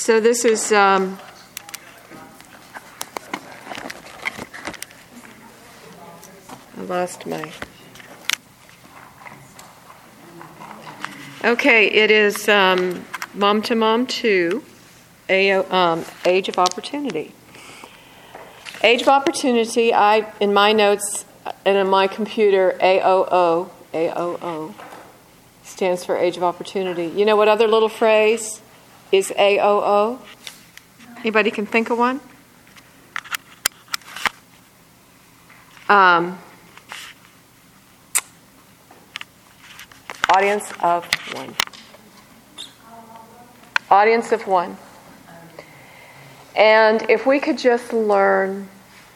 So this is I lost my. Okay, it is Mom to Mom 2, Age of Opportunity. Age of Opportunity, in my notes and in my computer, AOO stands for Age of Opportunity. You know what other little phrase is AOO? Anybody can think of one? Audience of one. Audience of one. And if we could just learn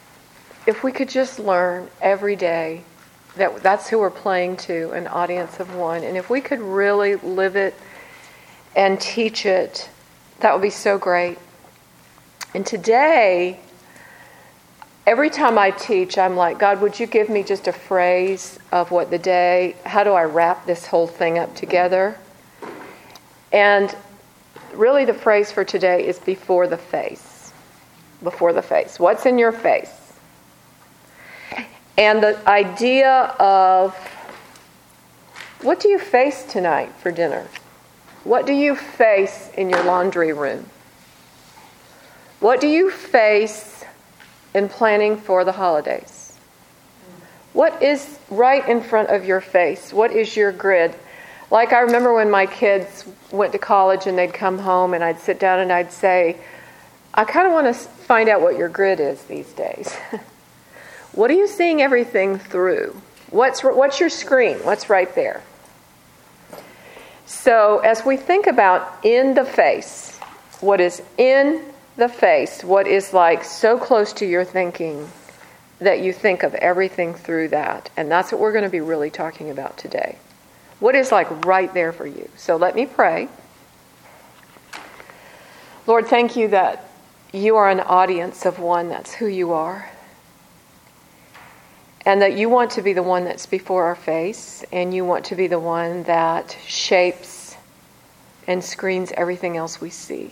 every day that's who we're playing to, an audience of one. And if we could really live it and teach it, that would be so great. And today, every time I teach, I'm like, God, would you give me just a phrase of what the day, how do I wrap this whole thing up together? And really the phrase for today is before the face. Before the face. What's in your face? And the idea of, what do you face tonight for dinner? What do you face in your laundry room? What do you face in planning for the holidays? What is right in front of your face? What is your grid? Like I remember when my kids went to college and they'd come home and I'd sit down and I'd say, I kind of want to find out what your grid is these days. What are you seeing everything through? What's your screen? What's right there? So as we think about in the face, what is in the face, what is like so close to your thinking that you think of everything through that. And that's what we're going to be really talking about today. What is like right there for you? So let me pray. Lord, thank you that you are an audience of one. That's who you are. And that you want to be the one that's before our face, and you want to be the one that shapes and screens everything else we see.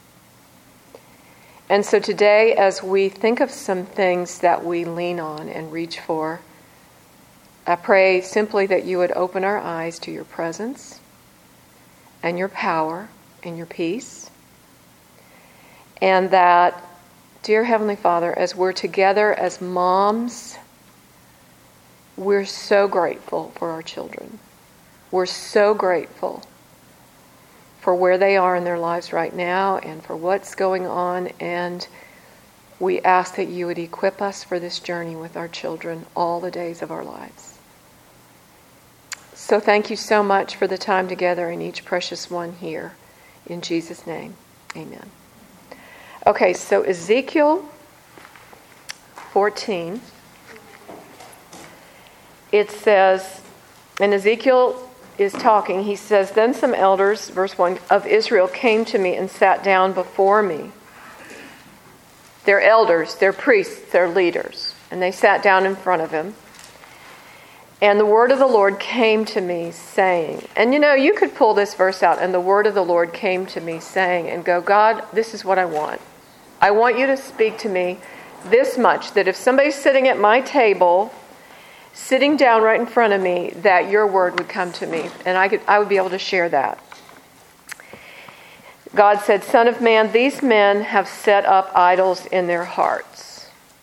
And so today, as we think of some things that we lean on and reach for, I pray simply that you would open our eyes to your presence and your power and your peace. And that, dear Heavenly Father, as we're together as moms, we're so grateful for our children. We're so grateful for where they are in their lives right now and for what's going on. And we ask that you would equip us for this journey with our children all the days of our lives. So thank you so much for the time together in each precious one here. In Jesus' name, amen. Okay, so Ezekiel 14. It says, and Ezekiel is talking, he says, then some elders, verse 1, of Israel came to me and sat down before me. They're elders, they're priests, they're leaders. And they sat down in front of him. And the word of the Lord came to me saying, and you know, you could pull this verse out, and the word of the Lord came to me saying, and go, God, this is what I want. I want you to speak to me this much, that if somebody's sitting at my table, sitting down right in front of me, that your word would come to me, and I would be able to share that. God said, Son of man, these men have set up idols in their hearts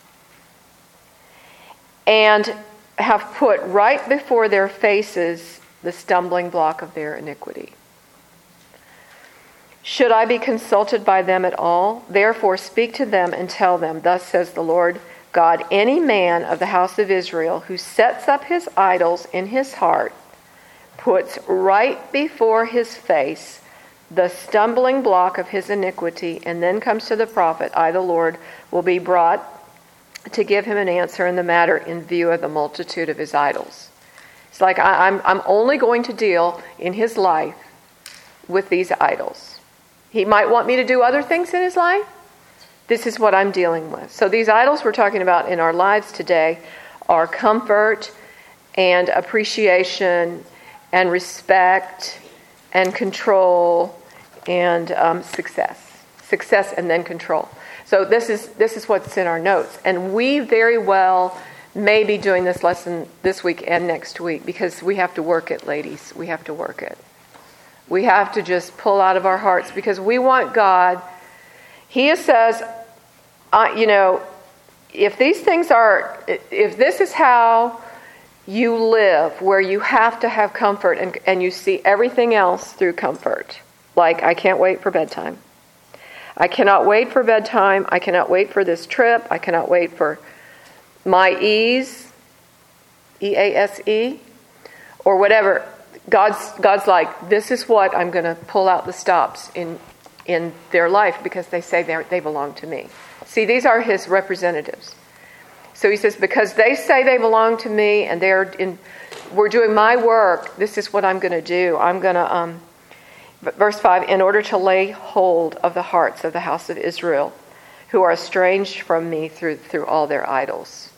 and have put right before their faces the stumbling block of their iniquity. Should I be consulted by them at all? Therefore speak to them and tell them, thus says the Lord God, any man of the house of Israel who sets up his idols in his heart, puts right before his face the stumbling block of his iniquity, and then comes to the prophet, I, the Lord, will be brought to give him an answer in the matter in view of the multitude of his idols. It's like I'm only going to deal in his life with these idols. He might want me to do other things in his life. This is what I'm dealing with. So these idols we're talking about in our lives today are comfort and appreciation and respect and control and success. Success and then control. So this is what's in our notes. And we very well may be doing this lesson this week and next week because we have to work it, ladies. We have to work it. We have to just pull out of our hearts because we want God. He says, if these things are, if this is how you live, where you have to have comfort and you see everything else through comfort, like I can't wait for bedtime. I cannot wait for bedtime. I cannot wait for this trip. I cannot wait for my ease, EASE, or whatever. God's like, this is what I'm going to pull out the stops in their life because they say they belong to me. See, these are his representatives. So he says, because they say they belong to me and we're doing my work, this is what I'm going to do. I'm going to, verse 5, in order to lay hold of the hearts of the house of Israel, who are estranged from me through all their idols.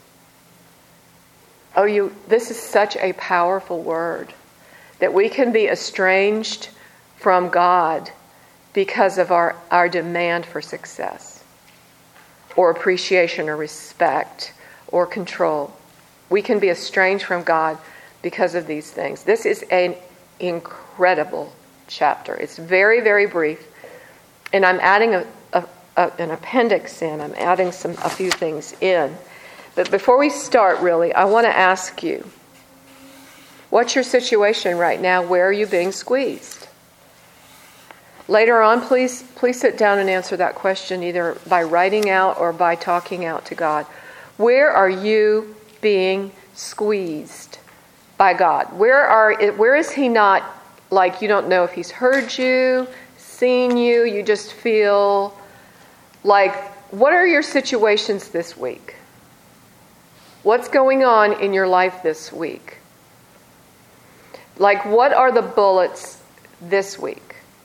This is such a powerful word, that we can be estranged from God because of our demand for success, or appreciation, or respect, or control. We can be estranged from God because of these things. This is an incredible chapter. It's very, very brief. And I'm adding an appendix in. I'm adding a few things in. But before we start, really, I want to ask you, what's your situation right now? Where are you being squeezed? Later on, please sit down and answer that question either by writing out or by talking out to God. Where are you being squeezed by God? Where is he not, like you don't know if he's heard you, seen you, you just feel like, what are your situations this week? What's going on in your life this week? Like, what are the bullets this week?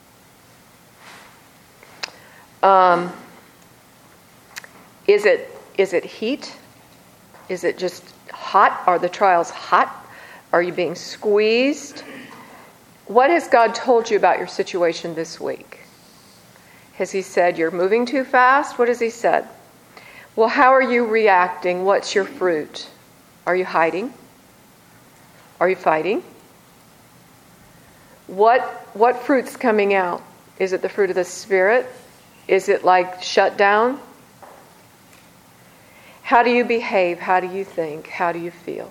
Is it heat? Is it just hot? Are the trials hot? Are you being squeezed? What has God told you about your situation this week? Has he said you're moving too fast? What has he said? Well, how are you reacting? What's your fruit? Are you hiding? Are you fighting? What fruit's coming out? Is it the fruit of the Spirit? Is it like shut down? How do you behave? How do you think? How do you feel?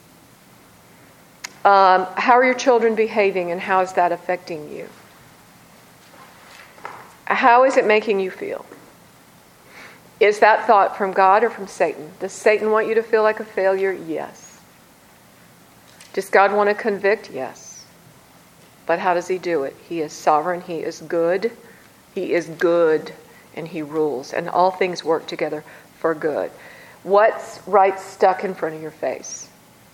How are your children behaving and how is that affecting you? How is it making you feel? Is that thought from God or from Satan? Does Satan want you to feel like a failure? Yes. Does God want to convict? Yes. But how does he do it? He is sovereign. He is good. He is good and he rules. And all things work together for good. What's right stuck in front of your face?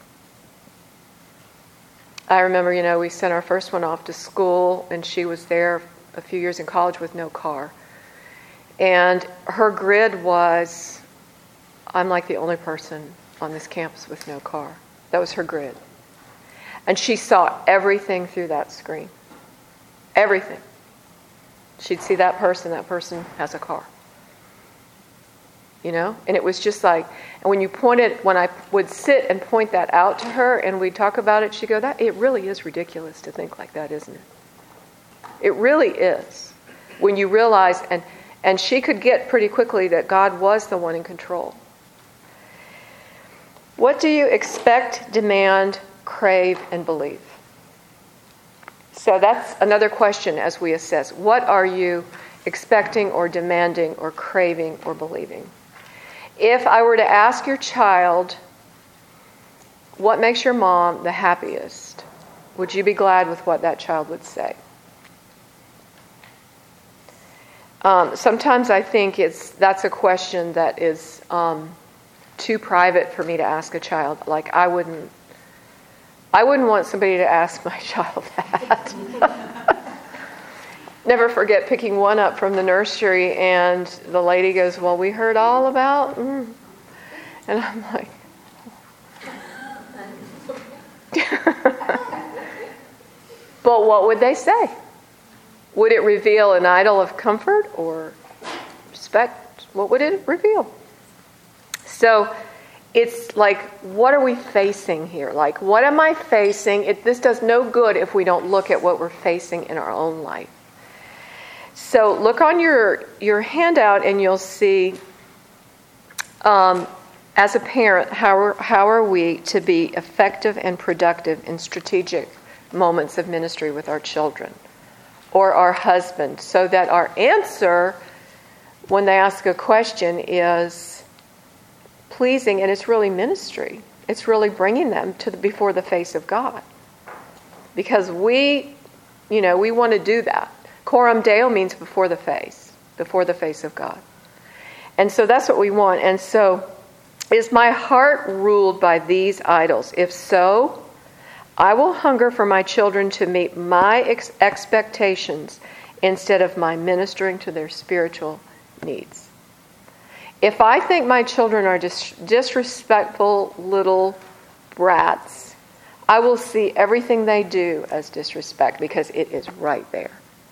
I remember, we sent our first one off to school and she was there a few years in college with no car. And her grid was, I'm like the only person on this campus with no car. That was her grid. And she saw everything through that screen. Everything. She'd see that person has a car. And it was just like, and when I would sit and point that out to her and we'd talk about it, she'd go, it really is ridiculous to think like that, isn't it? It really is. When you realize, and she could get pretty quickly that God was the one in control. What do you expect, demand, crave, and believe? So that's another question as we assess. What are you expecting or demanding or craving or believing? If I were to ask your child, what makes your mom the happiest? Would you be glad with what that child would say? Sometimes I think that's a question that is too private for me to ask a child. Like I wouldn't want somebody to ask my child that. Never forget picking one up from the nursery and the lady goes, well, we heard all about, And I'm like, but what would they say? Would it reveal an idol of comfort or Respect, what would it reveal? So it's like, what are we facing here? Like, what am I facing? This does no good if we don't look at what we're facing in our own life. So look on your handout and you'll see, as a parent, how are we to be effective and productive in strategic moments of ministry with our children or our husband, so that our answer when they ask a question is pleasing, and it's really ministry. It's really bringing them before the face of God. Because we want to do that. Coram Deo means before the face of God. And so that's what we want. And so, is my heart ruled by these idols? If so, I will hunger for my children to meet my expectations instead of my ministering to their spiritual needs. If I think my children are disrespectful little brats, I will see everything they do as disrespect because it is right there.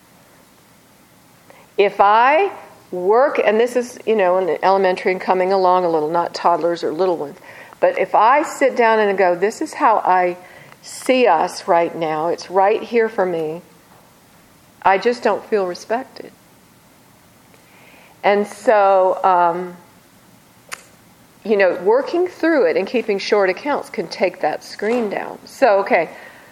If I work, and this is, in elementary and coming along a little, not toddlers or little ones, but if I sit down and go, this is how I see us right now, it's right here for me, I just don't feel respected. And so, working through it and keeping short accounts can take that screen down. So, okay.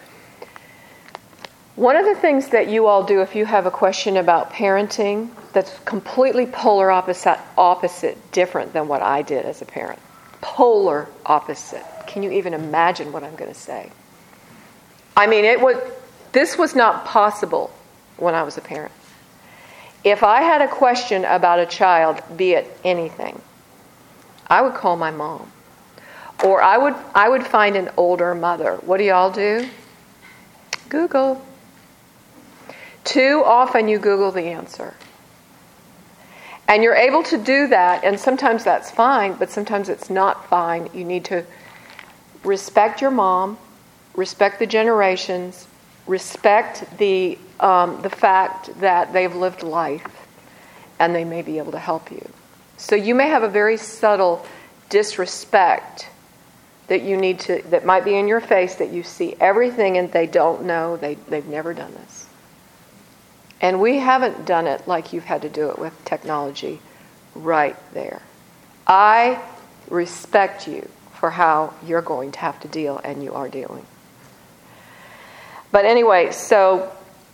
One of the things that you all do if you have a question about parenting that's completely polar opposite, different than what I did as a parent. Polar opposite. Can you even imagine what I'm going to say? I mean, this was not possible when I was a parent. If I had a question about a child, be it anything, I would call my mom. Or I would find an older mother. What do y'all do? Google. Too often you Google the answer. And you're able to do that, and sometimes that's fine, but sometimes it's not fine. You need to respect your mom, respect the generations, respect the fact that they've lived life, and they may be able to help you. So you may have a very subtle disrespect that might be in your face, that you see everything and they don't know, they've never done this. And we haven't done it like you've had to do it with technology right there. I respect you for how you're going to have to deal, and you are dealing. But anyway, so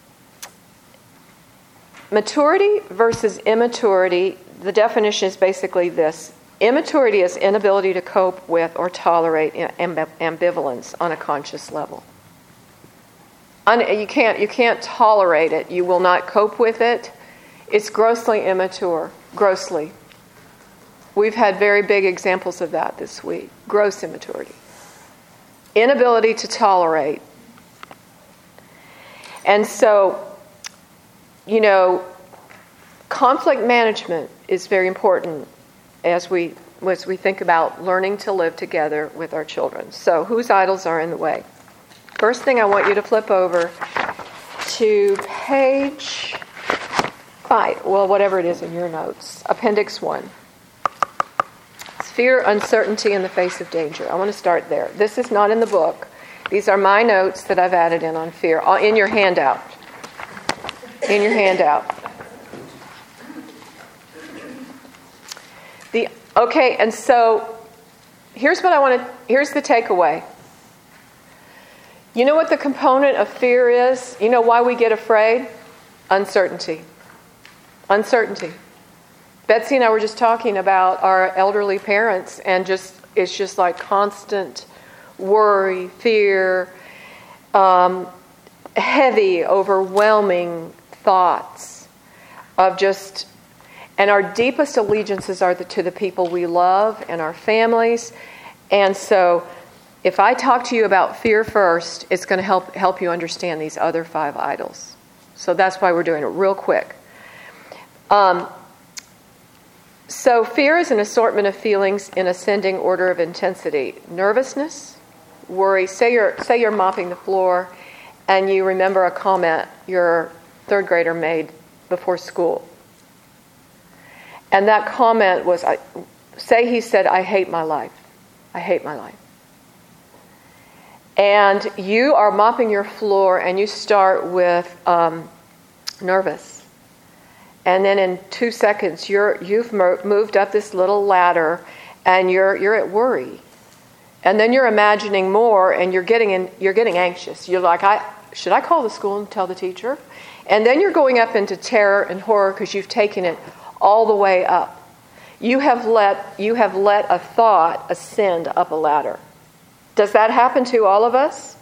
maturity versus immaturity, the definition is basically this. Immaturity is inability to cope with or tolerate ambivalence on a conscious level. You can't tolerate it. You will not cope with it. It's grossly immature. Grossly. We've had very big examples of that this week. Gross immaturity. Inability to tolerate. And so, conflict management is very important as we think about learning to live together with our children. So, whose idols are in the way? First thing, I want you to flip over to page 5, well, whatever it is in your notes, Appendix 1. It's fear, uncertainty in the face of danger. I want to start there. This is not in the book. These are my notes that I've added in on fear, in your handout. In your handout. Okay, and so here's the takeaway. You know what the component of fear is? You know why we get afraid? Uncertainty. Uncertainty. Betsy and I were just talking about our elderly parents, and it's just like constant worry, fear, heavy, overwhelming thoughts of just, and our deepest allegiances are to the people we love and our families. And so if I talk to you about fear first, it's going to help you understand these other 5 idols. So that's why we're doing it real quick. So fear is an assortment of feelings in ascending order of intensity. Nervousness, worry. Say you're mopping the floor and you remember a comment your 3rd grader made before school. And that comment was, say he said, I hate my life. I hate my life. And you are mopping your floor and you start with nervous. And then in 2 seconds, you've moved up this little ladder and you're at worry. And then you're imagining more and you're getting anxious. You're like, should I call the school and tell the teacher? And then you're going up into terror and horror because you've taken it all the way up. You have let a thought ascend up a ladder. Does that happen to all of us?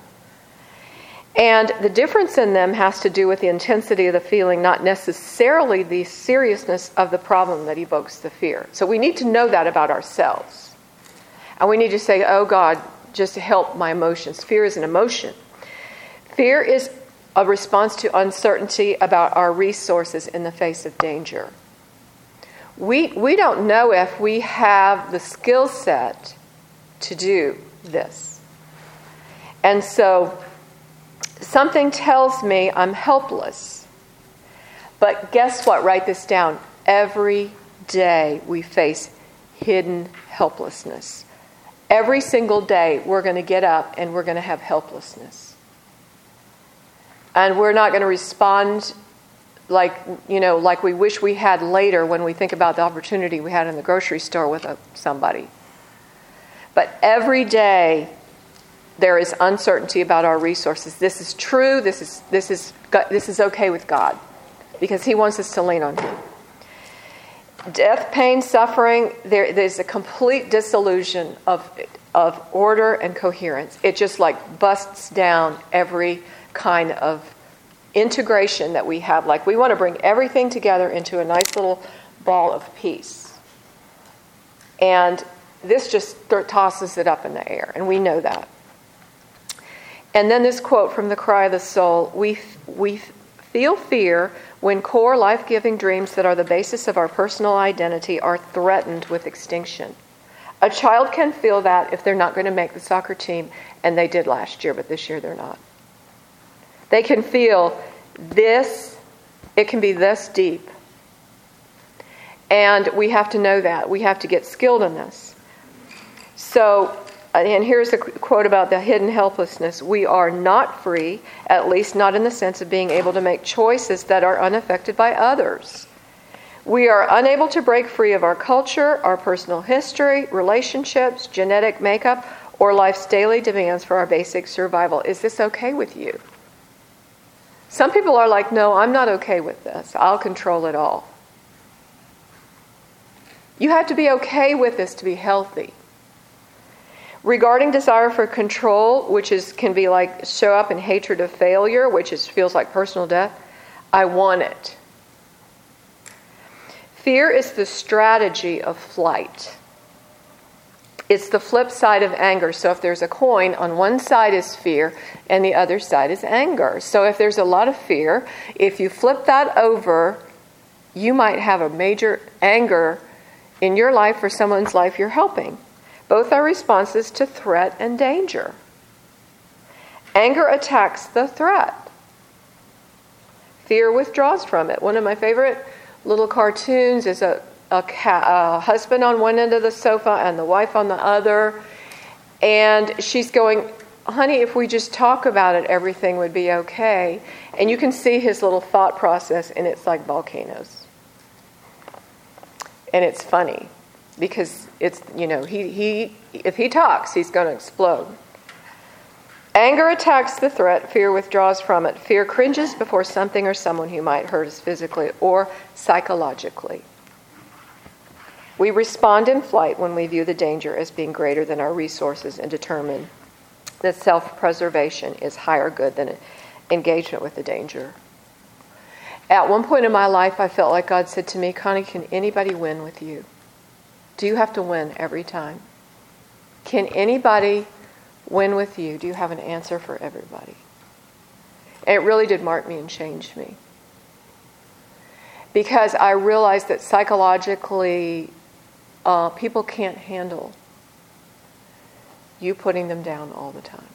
And the difference in them has to do with the intensity of the feeling, not necessarily the seriousness of the problem that evokes the fear. So we need to know that about ourselves. And we need to say, oh God, just help my emotions. Fear is an emotion. Fear is a response to uncertainty about our resources in the face of danger. We don't know if we have the skill set to do this. And so something tells me I'm helpless. But guess what? Write this down. Every day we face hidden helplessness. Every single day we're going to get up and we're going to have helplessness. And we're not going to respond like we wish we had later when we think about the opportunity we had in the grocery store with somebody. But every day there is uncertainty about our resources. This is true. This is okay with God because He wants us to lean on Him. Death, pain, suffering, there's a complete dissolution of order and coherence. It just like busts down every kind of integration that we have. Like we want to bring everything together into a nice little ball of peace. And this just tosses it up in the air, and we know that. And then this quote from The Cry of the Soul, we feel fear when core life-giving dreams that are the basis of our personal identity are threatened with extinction. A child can feel that if they're not going to make the soccer team, and they did last year, but this year they're not. They can feel this, it can be this deep. And we have to know that. We have to get skilled in this. So, and here's a quote about the hidden helplessness. We are not free, at least not in the sense of being able to make choices that are unaffected by others. We are unable to break free of our culture, our personal history, relationships, genetic makeup, or life's daily demands for our basic survival. Is this okay with you? Some people are like, no, I'm not okay with this. I'll control it all. You have to be okay with this to be healthy. Regarding desire for control, which can be like show up in hatred of failure, which feels like personal death, I want it. Fear is the strategy of flight. It's the flip side of anger. So if there's a coin, on one side is fear and the other side is anger. So if there's a lot of fear, if you flip that over, you might have a major anger in your life or someone's life you're helping. Both are responses to threat and danger. Anger attacks the threat. Fear withdraws from it. One of my favorite little cartoons is a husband on one end of the sofa and the wife on the other. And she's going, honey, if we just talk about it, everything would be okay. And you can see his little thought process, and it's like volcanoes. And it's funny because it's, he if he talks, he's going to explode. Anger attacks the threat. Fear withdraws from it. Fear cringes before something or someone who might hurt us physically or psychologically. We respond in flight when we view the danger as being greater than our resources and determine that self-preservation is higher good than engagement with the danger. At one point in my life, I felt like God said to me, Connie, can anybody win with you? Do you have to win every time? Can anybody win with you? Do you have an answer for everybody? And it really did mark me and change me. Because I realized that psychologically, people can't handle you putting them down all the time.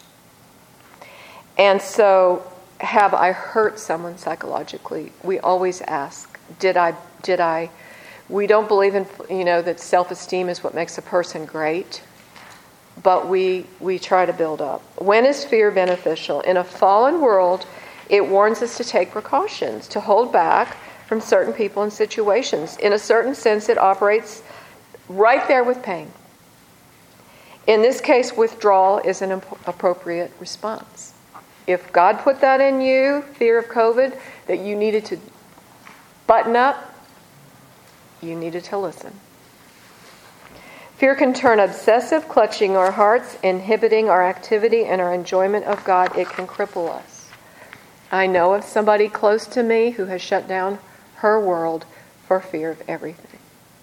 And so, have I hurt someone psychologically? We always ask, did I We don't believe in, that self-esteem is what makes a person great, but we try to build up. When is fear beneficial? In a fallen world, it warns us to take precautions, to hold back from certain people and situations. In a certain sense, it operates right there with pain. In this case, withdrawal is an appropriate response. If God put that in you, fear of COVID, that you needed to button up, you needed to listen. Fear can turn obsessive, clutching our hearts, inhibiting our activity and our enjoyment of God. It can cripple us. I know of somebody close to me who has shut down her world for fear of everything.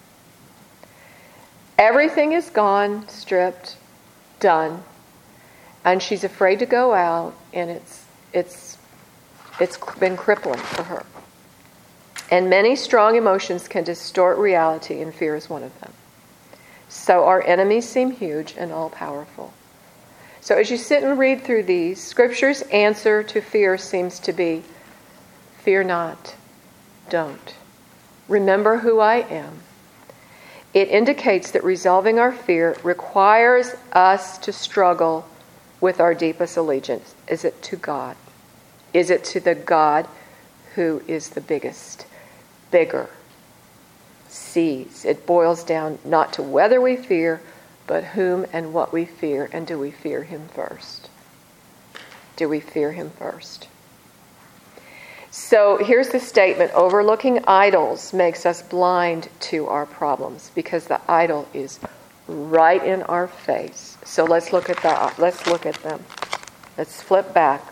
Everything is gone, stripped, done, and she's afraid to go out, and it's been crippling for her. And many strong emotions can distort reality, and fear is one of them. So our enemies seem huge and all-powerful. So as you sit and read through these, Scripture's answer to fear seems to be, fear not, don't. Remember who I am. It indicates that resolving our fear requires us to struggle with our deepest allegiance. Is it to God? Is it to the God who is the biggest, bigger, sees? It boils down not to whether we fear, but whom and what we fear, and do we fear him first? Do we fear him first? So here's the statement: overlooking idols makes us blind to our problems, because the idol is right in our face. So let's look at that. Let's look at them. Let's flip back.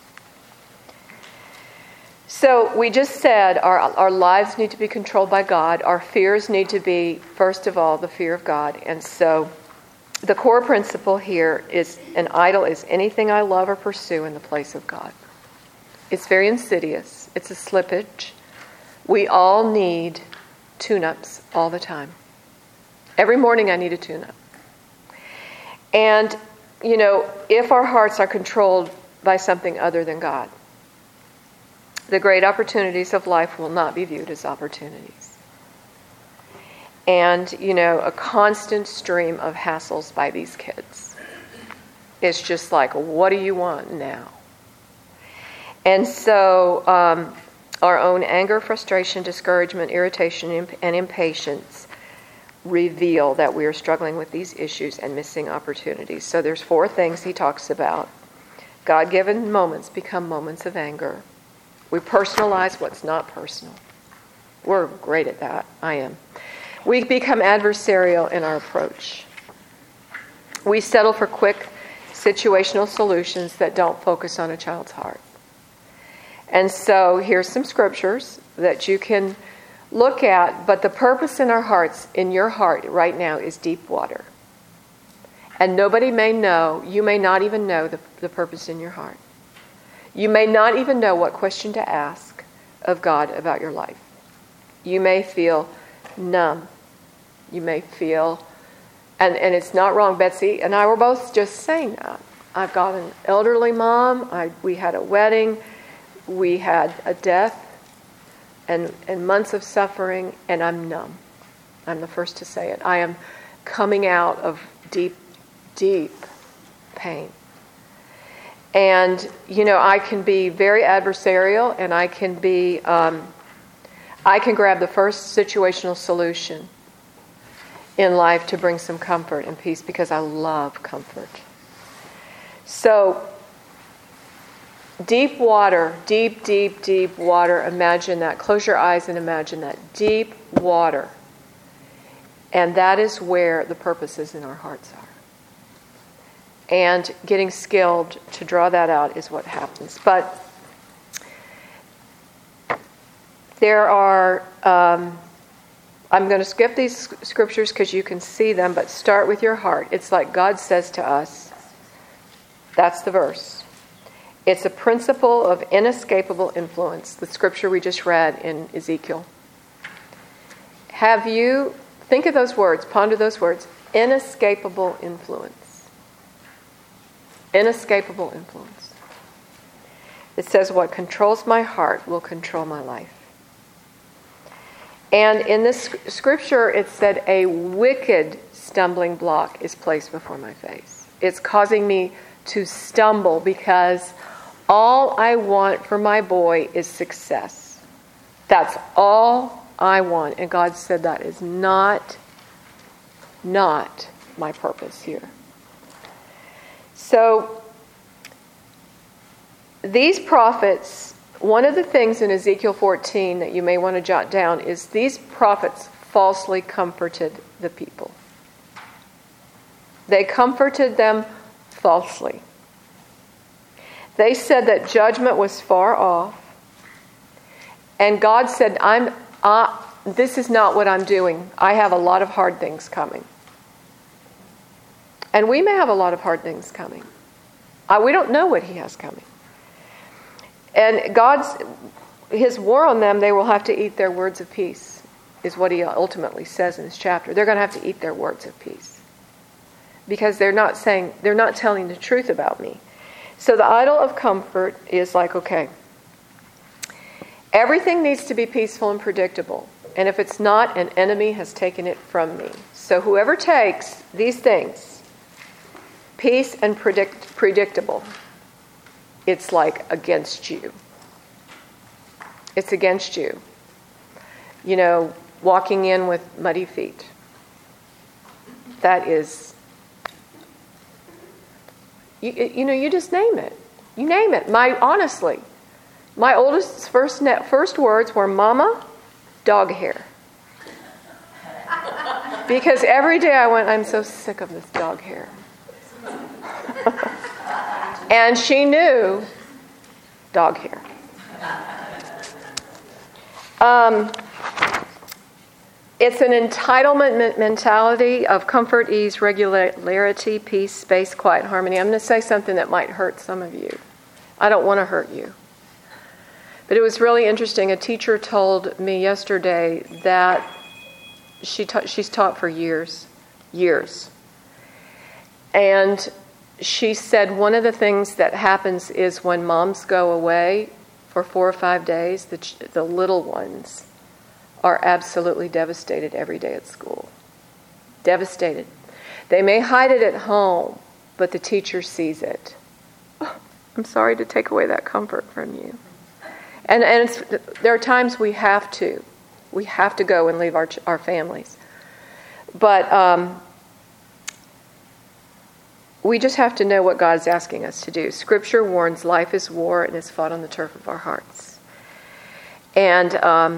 So we just said our lives need to be controlled by God. Our fears need to be, first of all, the fear of God. And so the core principle here is an idol is anything I love or pursue in the place of God. It's very insidious. It's a slippage. We all need tune-ups all the time. Every morning I need a tune-up. And, if our hearts are controlled by something other than God, the great opportunities of life will not be viewed as opportunities. And, a constant stream of hassles by these kids. It's just like, what do you want now? And so our own anger, frustration, discouragement, irritation, and impatience reveal that we are struggling with these issues and missing opportunities. So there's 4 things he talks about. God-given moments become moments of anger. We personalize what's not personal. We're great at that. I am. We become adversarial in our approach. We settle for quick situational solutions that don't focus on a child's heart. And so here's some scriptures that you can look at, but the purpose in our hearts, in your heart right now, is deep water. And nobody may know, you may not even know the purpose in your heart. You may not even know what question to ask of God about your life. You may feel numb. You may feel, and it's not wrong, Betsy and I were both just saying that. I've got an elderly mom. We had a wedding. We had a death and months of suffering, and I'm numb. I'm the first to say it. I am coming out of deep, deep pain. And, I can be very adversarial, and I can grab the first situational solution in life to bring some comfort and peace, because I love comfort. So, deep water, deep, deep, deep water. Imagine that. Close your eyes and imagine that. Deep water. And that is where the purposes in our hearts are. And getting skilled to draw that out is what happens. But there are, I'm going to skip these scriptures because you can see them, but start with your heart. It's like God says to us, that's the verse. It's a principle of inescapable influence, the scripture we just read in Ezekiel. Think of those words, ponder those words, inescapable influence. Inescapable influence. It says, what controls my heart will control my life. And in this scripture, it said, a wicked stumbling block is placed before my face. It's causing me to stumble because all I want for my boy is success. That's all I want. And God said that is not my purpose here. So these prophets, one of the things in Ezekiel 14 that you may want to jot down is these prophets falsely comforted the people. They comforted them falsely. They said that judgment was far off. And God said, this is not what I'm doing. I have a lot of hard things coming. And we may have a lot of hard things coming. We don't know what He has coming. And His war on them, they will have to eat their words of peace, is what He ultimately says in this chapter. They're going to have to eat their words of peace. Because they're not telling the truth about me. So the idol of comfort is like, okay, everything needs to be peaceful and predictable. And if it's not, an enemy has taken it from me. So whoever takes these things, peace and predictable, it's like against you. It's against you. You know, walking in with muddy feet. That is, you just name it. You name it. Honestly, my oldest's first words were, Mama, dog hair. Because every day I went, I'm so sick of this dog hair. And she knew dog hair. It's an entitlement mentality of comfort, ease, regularity, peace, space, quiet, harmony. I'm going to say something that might hurt some of you. I don't want to hurt you. But it was really interesting. A teacher told me yesterday that she's taught for years. And she said one of the things that happens is when moms go away for 4 or 5 days, the little ones are absolutely devastated every day at school. Devastated. They may hide it at home, but the teacher sees it. Oh, I'm sorry to take away that comfort from you. And there are times we have to go and leave our families. But we just have to know what God's asking us to do. Scripture warns life is war and is fought on the turf of our hearts. And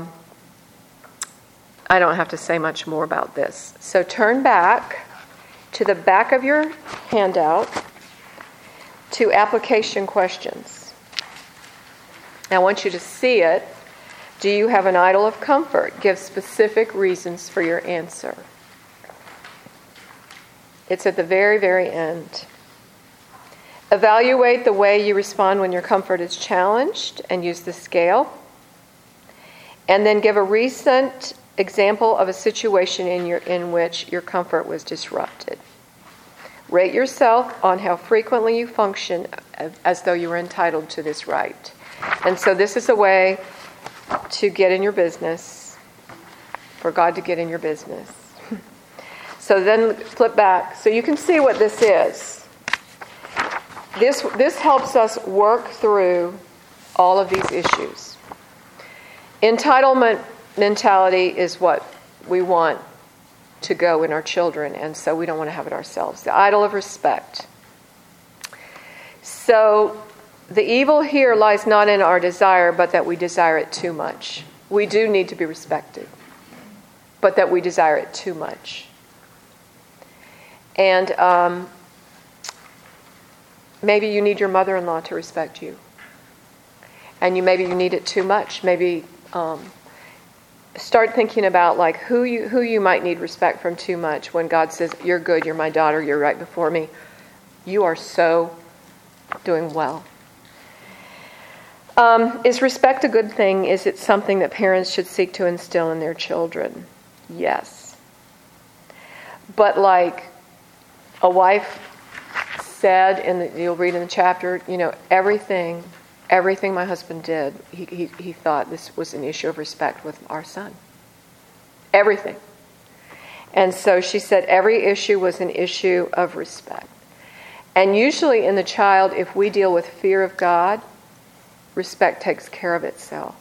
I don't have to say much more about this. So turn back to the back of your handout to application questions. I want you to see it. Do you have an idol of comfort? Give specific reasons for your answer. It's at the very, very end. Evaluate the way you respond when your comfort is challenged and use the scale. And then give a recent example of a situation in which your comfort was disrupted. Rate yourself on how frequently you function as though you were entitled to this right. And so this is a way to get in your business, for God to get in your business. So then flip back so you can see what this is. This helps us work through all of these issues. Entitlement mentality is what we want to go in our children, and so we don't want to have it ourselves. The idol of respect. So the evil here lies not in our desire, but that we desire it too much. We do need to be respected, but that we desire it too much. And maybe you need your mother-in-law to respect you. And maybe you need it too much. Maybe start thinking about like who you might need respect from too much when God says, you're good, you're my daughter, you're right before me. You are so doing well. Is respect a good thing? Is it something that parents should seek to instill in their children? Yes. But like a wife said, you'll read in the chapter, everything my husband did, he thought this was an issue of respect with our son. Everything. And so she said every issue was an issue of respect. And usually in the child, if we deal with fear of God, respect takes care of itself.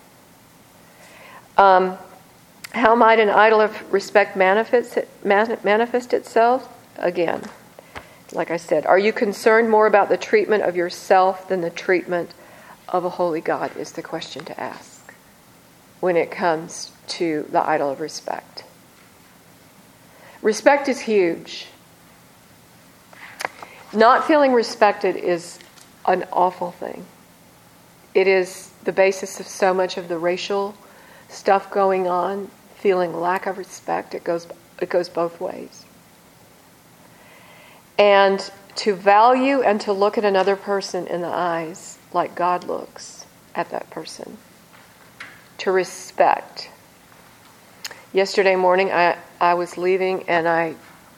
How might an idol of respect manifest itself? Again, like I said, are you concerned more about the treatment of yourself than the treatment of a holy God is the question to ask when it comes to the idol of respect. Respect is huge. Not feeling respected is an awful thing. It is the basis of so much of the racial stuff going on, feeling lack of respect. It goes both ways. And to value and to look at another person in the eyes like God looks at that person. To respect. Yesterday morning I was leaving and I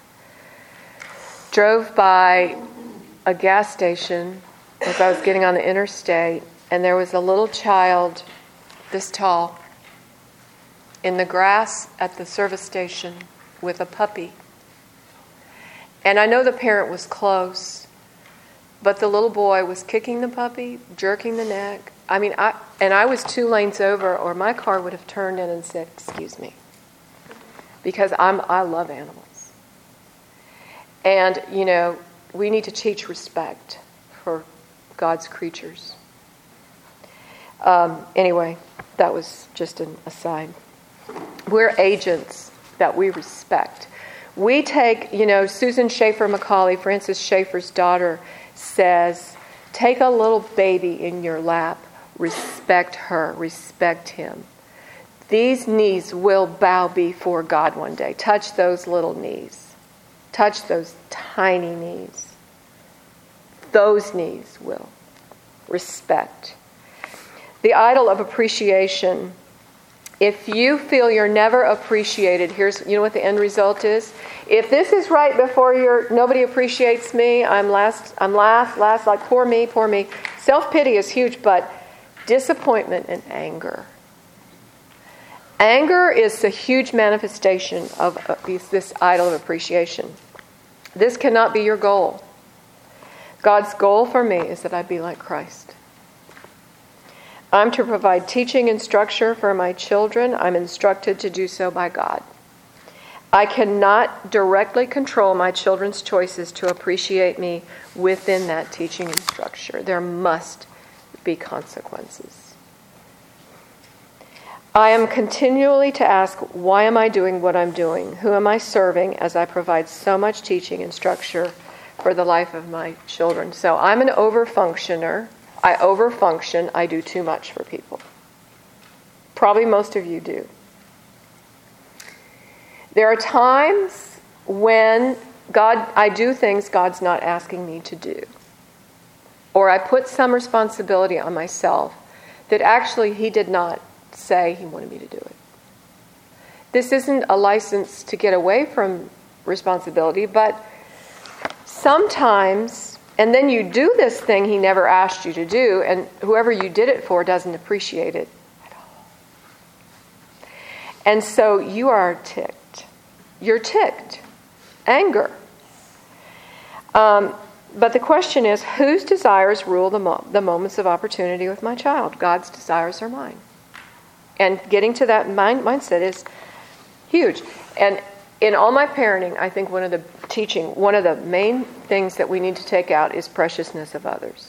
drove by a gas station as I was getting on the interstate, and there was a little child this tall in the grass at the service station with a puppy. And I know the parent was close, but the little boy was kicking the puppy, jerking the neck. I was 2 lanes over, or my car would have turned in and said, "Excuse me," because I love animals. And, we need to teach respect for God's creatures. Anyway, that was just an aside. We're agents that we respect. We take, Susan Schaefer Macaulay, Francis Schaeffer's daughter, says, take a little baby in your lap, respect her, respect him. These knees will bow before God one day. Touch those little knees. Touch those tiny knees. Those knees will respect. The idol of appreciation. If you feel you're never appreciated, you know what the end result is? If this is right before nobody appreciates me, I'm last, like poor me. Self-pity is huge, but disappointment and anger. Anger is a huge manifestation of this idol of appreciation. This cannot be your goal. God's goal for me is that I be like Christ. I'm to provide teaching and structure for my children. I'm instructed to do so by God. I cannot directly control my children's choices to appreciate me within that teaching and structure. There must be consequences. I am continually to ask, why am I doing what I'm doing? Who am I serving as I provide so much teaching and structure for the life of my children? So I'm an overfunctioner. I overfunction. I do too much for people. Probably most of you do. There are times when I do things God's not asking me to do. Or I put some responsibility on myself that actually He did not say He wanted me to do it. This isn't a license to get away from responsibility, but sometimes, and then you do this thing He never asked you to do, and whoever you did it for doesn't appreciate it at all. And so you are ticked. You're ticked. Anger. But the question is, whose desires rule the moments of opportunity with my child? God's desires are mine. And getting to that mindset is huge. And in all my parenting, I think one of the main things that we need to take out is preciousness of others.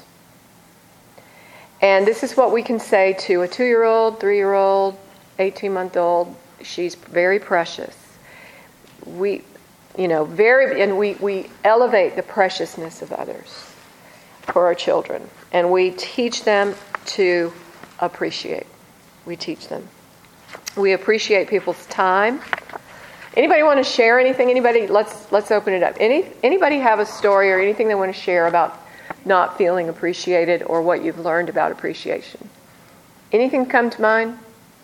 And this is what we can say to a 2-year-old, 3-year-old, 18-month-old. She's very precious. We elevate the preciousness of others for our children. And we teach them to appreciate. We teach them. We appreciate people's time. Anybody want to share anything? Anybody? Let's open it up. Anybody have a story or anything they want to share about not feeling appreciated or what you've learned about appreciation? Anything come to mind?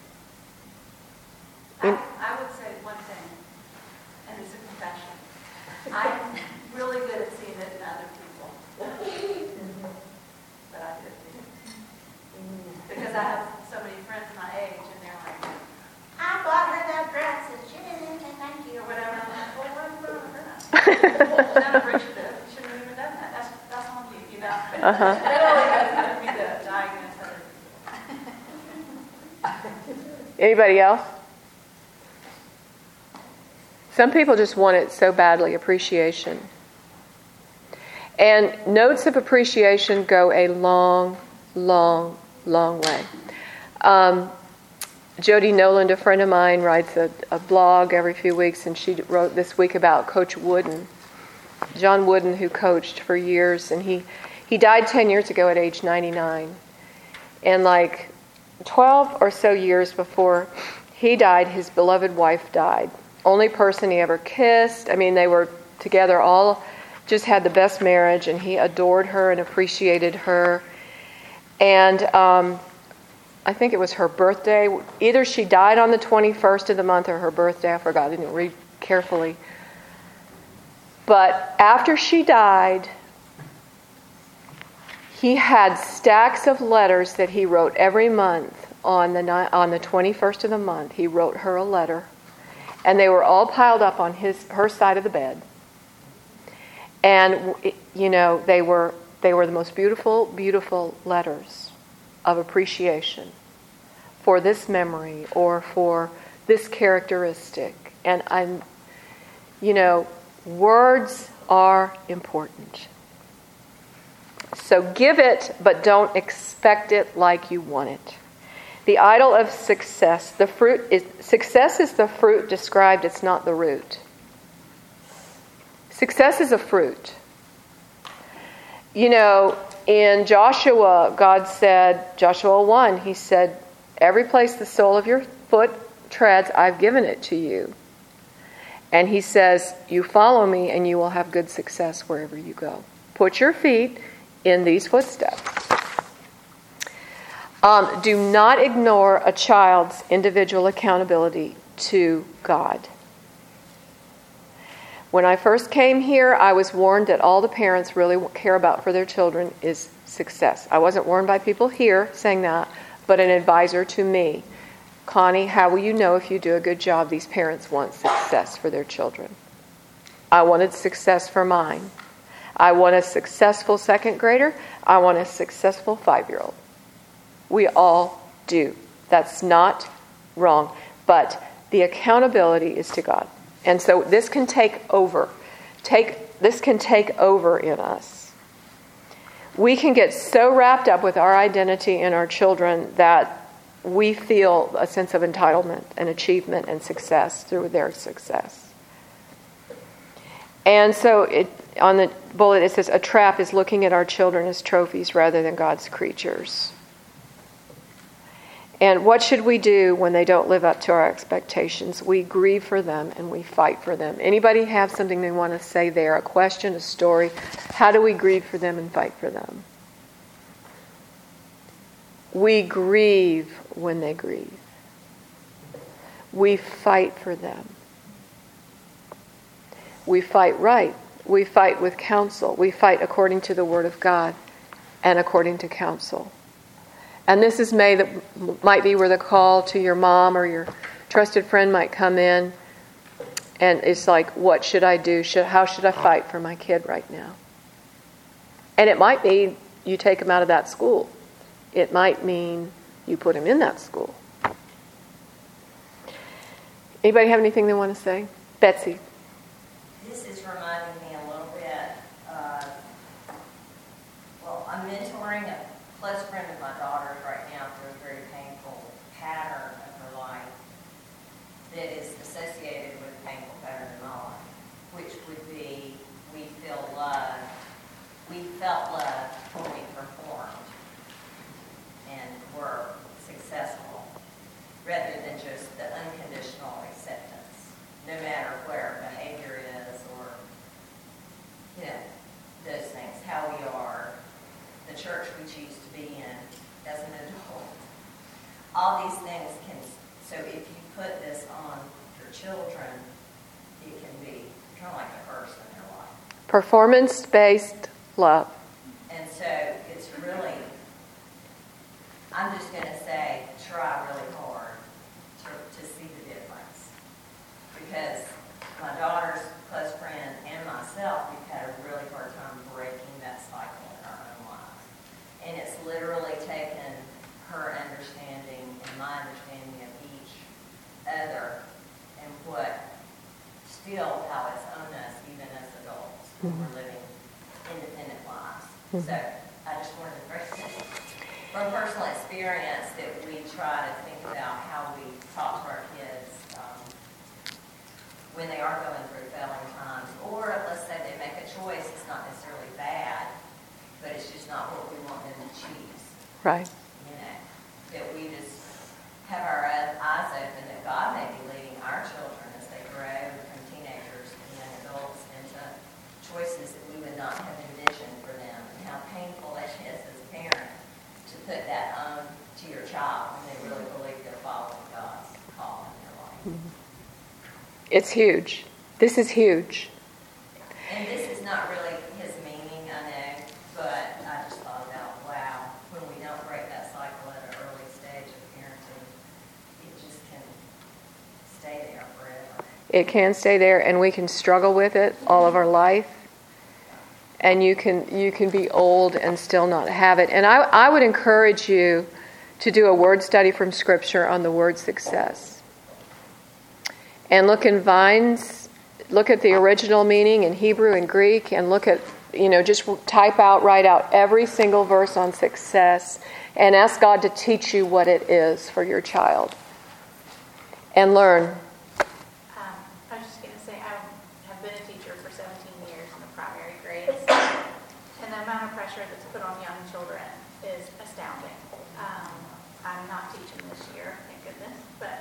I would say one thing, and it's a confession. I'm really good at seeing it in other people. But I do. Because I have so many friends my age, and they're like, I bought her that dress, and she didn't Uh-huh. That only doesn't have to be the diagnosis. Anybody else? Some people just want it so badly, appreciation. And notes of appreciation go a long, long, long way. Jody Noland, a friend of mine, writes a blog every few weeks, and she wrote this week about Coach Wooden, John Wooden, who coached for years, and he died 10 years ago at age 99. And like 12 or so years before he died, his beloved wife died. Only person he ever kissed. I mean, they were together, all just had the best marriage, and he adored her and appreciated her. And I think it was her birthday. Either she died on the 21st of the month or her birthday. I forgot. I didn't read carefully. But after she died, he had stacks of letters that he wrote every month. On the 21st of the month, he wrote her a letter, and they were all piled up on her side of the bed. And they were the most beautiful, beautiful letters of appreciation for this memory or for this characteristic. And words are important. So give it, but don't expect it like you want it. The idol of success. Success is the fruit described, it's not the root. Success is a fruit. In Joshua, God said, Joshua 1, he said, every place the sole of your foot treads, I've given it to you. And he says, you follow me and you will have good success wherever you go. Put your feet in these footsteps. Do not ignore a child's individual accountability to God. When I first came here, I was warned that all the parents really care about for their children is success. I wasn't warned by people here saying that, but an advisor to me. Connie, how will you know if you do a good job? These parents want success for their children. I wanted success for mine. I want a successful second grader. I want a successful 5-year-old. We all do. That's not wrong. But the accountability is to God. And so this can take over. This can take over in us. We can get so wrapped up with our identity in our children that we feel a sense of entitlement and achievement and success through their success. And so on the bullet it says, a trap is looking at our children as trophies rather than God's creatures. And what should we do when they don't live up to our expectations? We grieve for them and we fight for them. Anybody have something they want to say there? A question, a story? How do we grieve for them and fight for them? We grieve when they grieve. We fight for them. We fight right. We fight with counsel. We fight according to the Word of God and according to counsel. And this is might be where the call to your mom or your trusted friend might come in. And it's like, what should I do? How should I fight for my kid right now? And it might mean you take him out of that school. It might mean you put him in that school. Anybody have anything they want to say? Betsy. This is reminding me a little bit of, I'm mentoring a close friend of my daughter's right now through a very painful pattern of her life that is associated with a painful pattern in my life, which would be we felt loved when we performed and were successful, rather than just the unconditional acceptance, no matter where our behavior is or, those things, how we are, the church we choose to be in as an adult. All these things so if you put this on your children, it can be kind of like a curse in their life. Performance-based love. And so it's really, I'm just going to say, try really hard to see the difference. Because my daughter's close friend and myself, we've had a really hard time breaking that cycle in our own lives. So I just wanted to break it from personal experience that we try to think about how we talk to our kids when they are going through failing times. Or let's say they make a choice, it's not necessarily bad, but it's just not what we want them to choose. Right. You know, that we just have our eyes open that God may be leading our children as they grow from teenagers and young adults into choices that we would not have envisioned for them, and how painful that is as a parent to put that on to your child when they really believe they're following God's call in their life. Mm-hmm. It's huge. This is huge. And this is not really his meaning, I know, but I just thought about, wow, when we don't break that cycle at an early stage of parenting, it just can stay there forever. It can stay there, and we can struggle with it all of our life. And you can be old and still not have it. And I would encourage you to do a word study from Scripture on the word success. And look in Vine's, look at the original meaning in Hebrew and Greek, and look at, just write out every single verse on success, and ask God to teach you what it is for your child. And learn. I was just going to say, I have been a teacher for 17 years in the primary grades, and the amount of pressure that's put on young children is astounding. I'm not teaching this year, thank goodness, but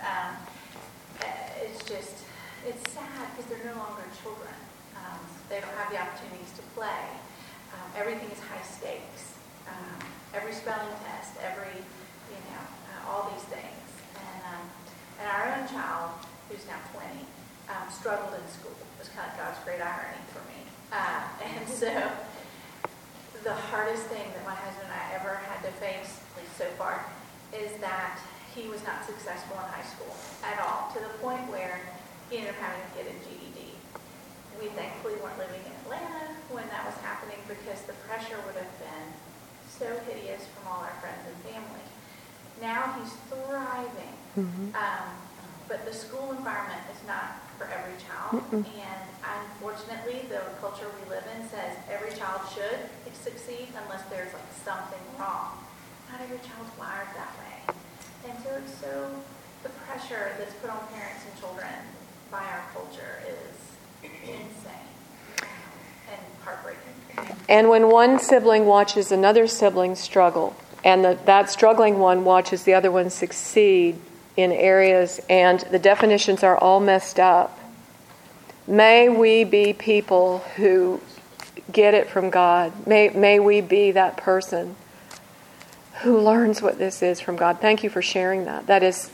it's sad because they're no longer children. They don't have the opportunities to play. Everything is high stakes. Every spelling test, all these things. And our own child, who's now 20, struggled in school. It was kind of God's great irony for me. And so the hardest thing that my husband and I ever had to face, at least so far, is that he was not successful in high school at all, to the point where he ended up having to get a GED. We thankfully weren't living in Atlanta when that was happening, because the pressure would have been so hideous from all our friends and family. Now he's thriving, but the school environment is not for every child. And unfortunately, the culture we live in says every child should succeed unless there's something wrong. Not every child's wired that way. And so the pressure that's put on parents and children by our culture is insane and heartbreaking. And when one sibling watches another sibling struggle, and that struggling one watches the other one succeed in areas, and the definitions are all messed up, may we be people who get it from God. May we be that person who learns what this is from God. Thank you for sharing that. That is...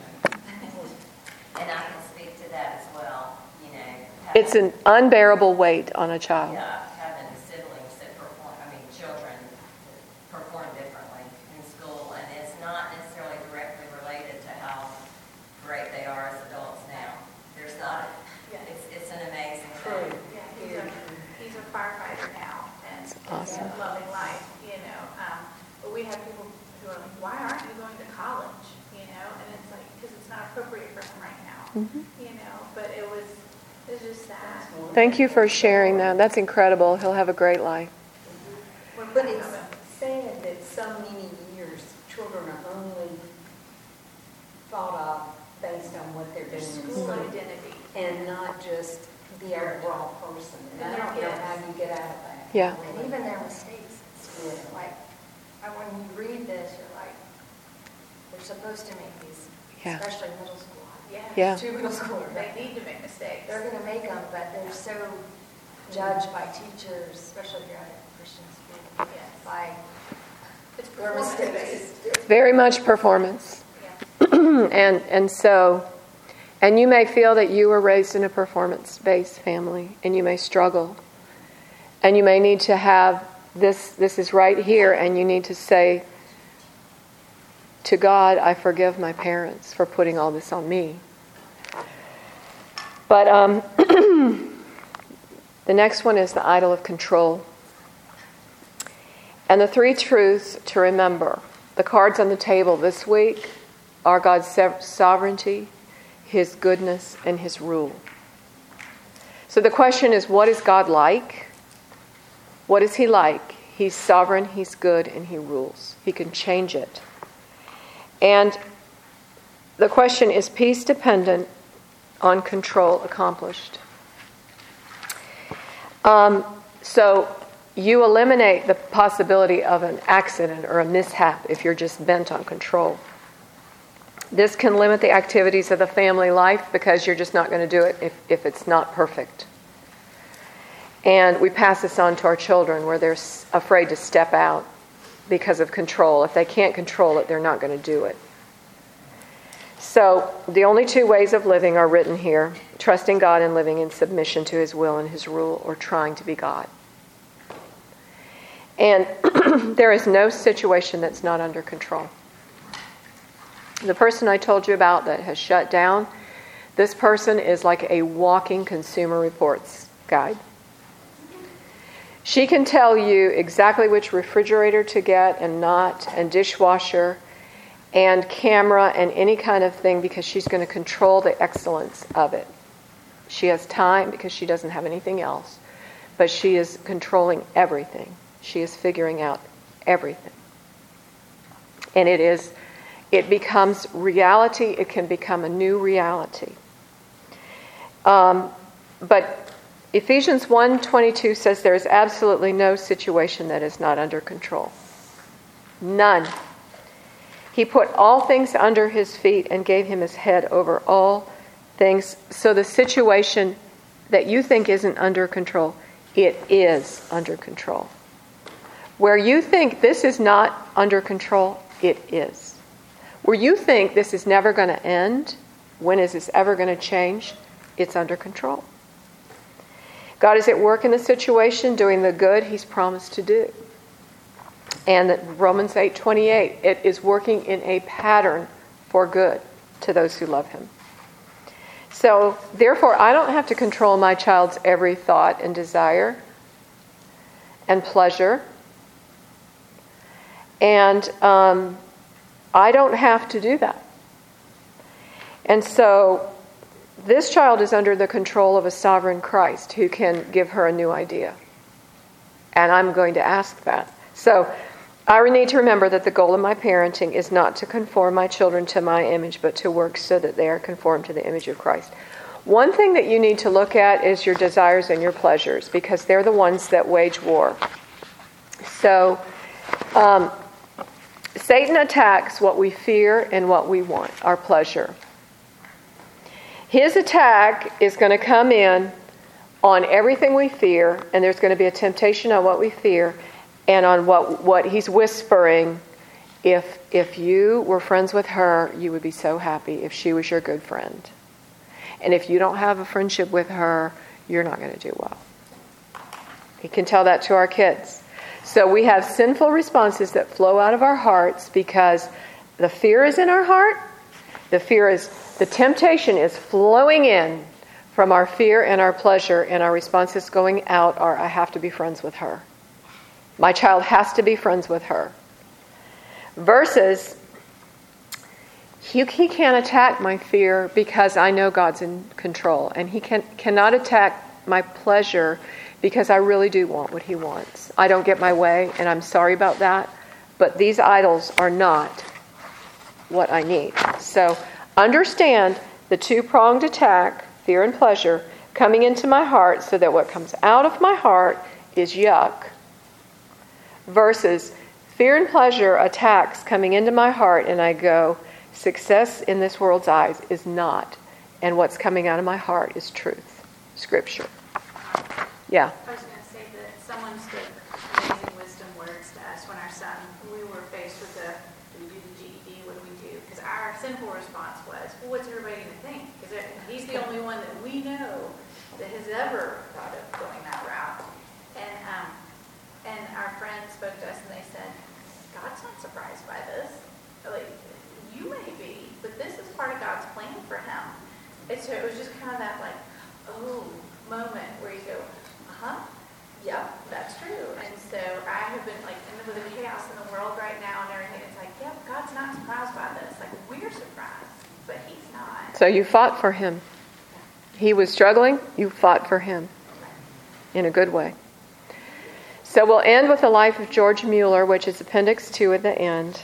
And I can speak to that as well. It's an unbearable weight on a child. Yeah, having siblings that children perform differently in school, and it's not necessarily directly related to how great they are as adults now. There's not. It's an amazing thing. Yeah, he's a firefighter now, and awesome. Loving life. But we have people who are like, "Why aren't you going to college?" And it's because it's not appropriate for him right now. But it's just sad. Thank you for sharing that. That's incredible. He'll have a great life. But it's sad that so many years children are only thought of based on what they're doing in School school identity. and not just the overall person. And I don't know how you get out of that. Yeah. And even their mistakes at school, when you read this, you're like, they're supposed to make these, Yeah. especially middle school. Yeah. Two middle schoolers. They need to make mistakes. They're going to make them, but they're so judged by teachers, especially if you're at a Christian school, Yes. by It's their mistakes. performance-based. Very much performance. Yeah. And you may feel that you were raised in a performance-based family, and you may struggle. And you may need to have this is right here, and you need to say to God, I forgive my parents for putting all this on me. But the next one is the idol of control. And the three truths to remember. The cards on the table this week are God's sovereignty, His goodness, and His rule. So the question is, what is God like? What is He like? He's sovereign, He's good, and He rules. He can change it. And the question, is peace dependent on control accomplished? So you eliminate the possibility of an accident or a mishap if you're just bent on control. This can limit the activities of the family life because you're just not going to do it if it's not perfect. And we pass this on to our children where they're afraid to step out because of control. If they can't control it, they're not going to do it. So the only two ways of living are written here: trusting God and living in submission to His will and His rule, or trying to be God. And there is no situation that's not under control. The person I told you about that has shut down, this person is like a walking Consumer Reports guide. She can tell you exactly which refrigerator to get and not, and dishwasher, and camera, and any kind of thing, because she's going to control the excellence of it. She has time because she doesn't have anything else, but she is controlling everything. She is figuring out everything. And it becomes reality. It can become a new reality. But Ephesians 1:22 says there is absolutely no situation that is not under control. None. He put all things under His feet and gave Him His head over all things. So the situation that you think isn't under control, it is under control. Where you think this is not under control, it is. Where you think this is never going to end, when is this ever going to change, it's under control. God is at work in the situation, doing the good He's promised to do. And that Romans 8:28, it is working in a pattern for good to those who love Him. So, therefore, I don't have to control my child's every thought and desire and pleasure. And I don't have to do that. And so, this child is under the control of a sovereign Christ who can give her a new idea. And I'm going to ask that. So, I need to remember that the goal of my parenting is not to conform my children to my image, but to work so that they are conformed to the image of Christ. One thing that you need to look at is your desires and your pleasures, because they're the ones that wage war. So, Satan attacks what we fear and what we want, our pleasure. His attack is going to come in on everything we fear, and there's going to be a temptation on what we fear, and on what he's whispering. If you were friends with her, you would be so happy if she was your good friend. And if you don't have a friendship with her, you're not going to do well. He can tell that to our kids. So we have sinful responses that flow out of our hearts because the fear is in our heart. The temptation is flowing in from our fear and our pleasure, and our responses going out are, I have to be friends with her. My child has to be friends with her. Versus, he can't attack my fear because I know God's in control. And he cannot attack my pleasure because I really do want what He wants. I don't get my way, and I'm sorry about that. But these idols are not what I need. So understand the two-pronged attack, fear and pleasure, coming into my heart so that what comes out of my heart is yuck. Versus fear and pleasure attacks coming into my heart, and I go, success in this world's eyes is not, and what's coming out of my heart is truth, Scripture. Yeah. I was going to say that someone spoke amazing wisdom words to us when our son, we were faced with do we do the GED, what do we do? Because our simple response was, well, what's everybody going to think? Because he's the only one that we know that has ever thought of going that route. And our friends spoke to us and they said, God's not surprised by this. Like, you may be, but this is part of God's plan for him. And so it was just kind of that like, oh, moment where you go, yep, that's true. And so I have been like, with the chaos in the world right now and everything, it's like, yep, God's not surprised by this. Like, we're surprised, but He's not. So you fought for him. He was struggling, you fought for him in a good way. So we'll end with the life of George Mueller, which is Appendix 2 at the end.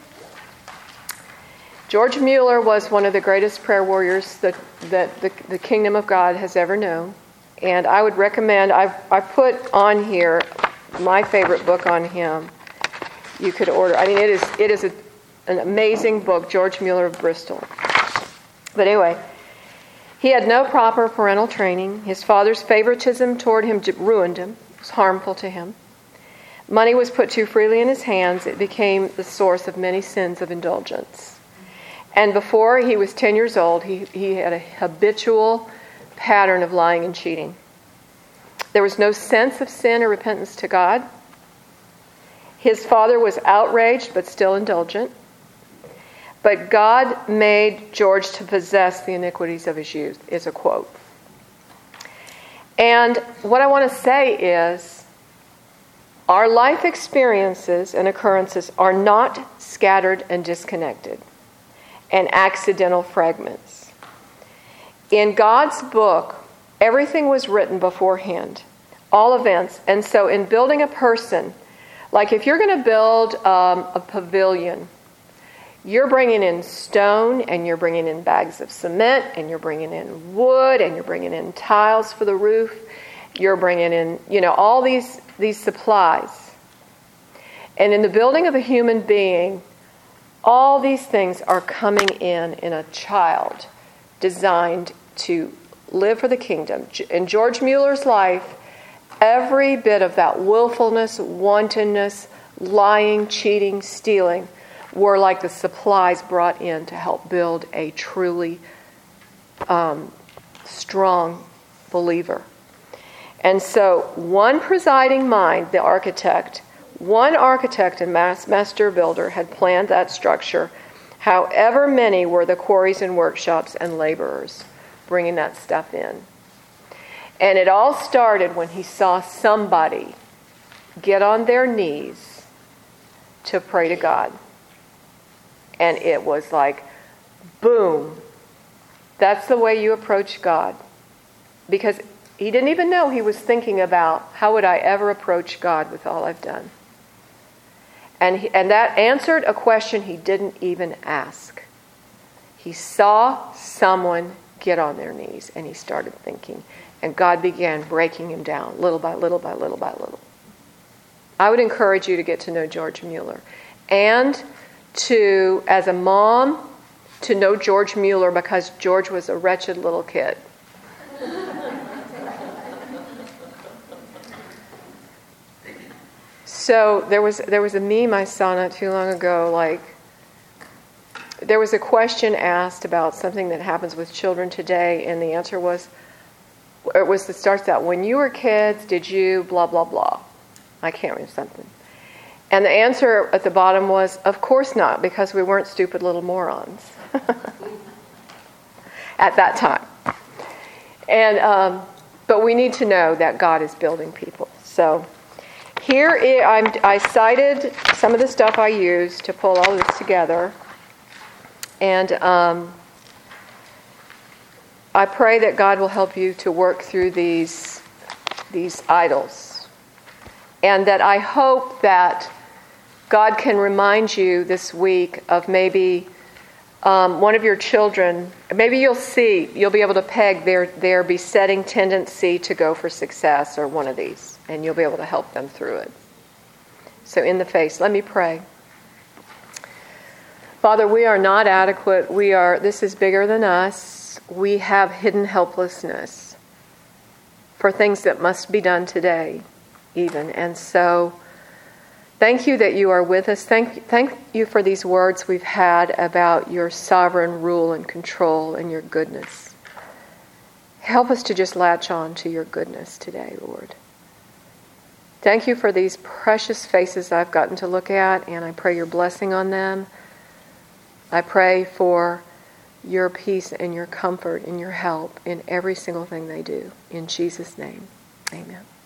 George Mueller was one of the greatest prayer warriors that the kingdom of God has ever known. And I would recommend, I put on here my favorite book on him. You could order. I mean, it is an amazing book, George Mueller of Bristol. But anyway, he had no proper parental training. His father's favoritism toward him ruined him. It was harmful to him. Money was put too freely in his hands. It became the source of many sins of indulgence. And before he was 10 years old, he had a habitual pattern of lying and cheating. There was no sense of sin or repentance to God. His father was outraged but still indulgent. But God made George to possess the iniquities of his youth, is a quote. And what I want to say is, our life experiences and occurrences are not scattered and disconnected and accidental fragments. In God's book, everything was written beforehand, all events. And so in building a person, like if you're going to build a pavilion, you're bringing in stone, and you're bringing in bags of cement, and you're bringing in wood, and you're bringing in tiles for the roof. You're bringing in, all these supplies. And in the building of a human being, all these things are coming in a child designed to live for the kingdom. In George Mueller's life, every bit of that willfulness, wantonness, lying, cheating, stealing were like the supplies brought in to help build a truly strong believer. And so one presiding mind, the architect, one architect and master builder had planned that structure. However many were the quarries and workshops and laborers bringing that stuff in. And it all started when he saw somebody get on their knees to pray to God. And it was like, boom. That's the way you approach God. Because he didn't even know he was thinking about, how would I ever approach God with all I've done? And that answered a question he didn't even ask. He saw someone get on their knees, and he started thinking. And God began breaking him down, little by little by little by little. I would encourage you to get to know George Mueller. And to, as a mom, to know George Mueller, because George was a wretched little kid. So there was a meme I saw not too long ago, like, there was a question asked about something that happens with children today, and the answer was, it starts out, when you were kids, did you blah, blah, blah? I can't remember something. And the answer at the bottom was, of course not, because we weren't stupid little morons at that time. And but we need to know that God is building people. So here I cited some of the stuff I used to pull all this together. And I pray that God will help you to work through these idols. And that I hope that God can remind you this week of maybe one of your children. Maybe you'll be able to peg their besetting tendency to go for success, or one of these, and you'll be able to help them through it. So in the face, let me pray. Father, we are not adequate. This is bigger than us. We have hidden helplessness for things that must be done today, even. And so, thank you that you are with us. Thank you for these words we've had about your sovereign rule and control and your goodness. Help us to just latch on to your goodness today, Lord. Thank you for these precious faces I've gotten to look at, and I pray your blessing on them. I pray for your peace and your comfort and your help in every single thing they do. In Jesus' name, amen.